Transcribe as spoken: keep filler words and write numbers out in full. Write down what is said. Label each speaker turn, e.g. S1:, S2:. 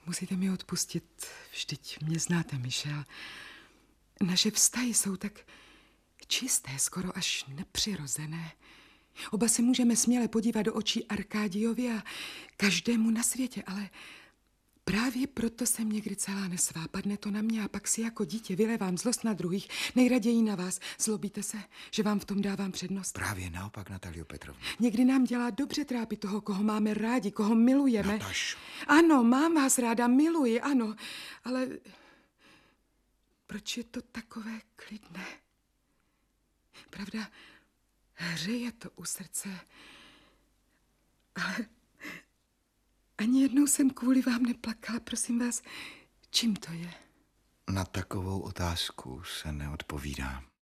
S1: Musíte mi odpustit, vždyť mě znáte, Michel. Naše vztahy jsou tak čisté, skoro až nepřirozené. Oba se můžeme směle podívat do očí Arkádiovi a každému na světě, ale právě proto jsem někdy celá nesvá. Padne to na mě a pak si jako dítě vylevám zlost na druhých, nejraději na vás. Zlobíte se, že vám v tom dávám přednost?
S2: Právě naopak, Natalio Petrovna.
S1: Někdy nám dělá dobře trápit toho, koho máme rádi, koho milujeme.
S2: Natašo.
S1: Ano, mám vás ráda, miluji, ano, ale proč je to takové klidné? Pravda, hřeje to u srdce, ale ani jednou jsem kvůli vám neplakala. Prosím vás, čím to je?
S2: Na takovou otázku se neodpovídá.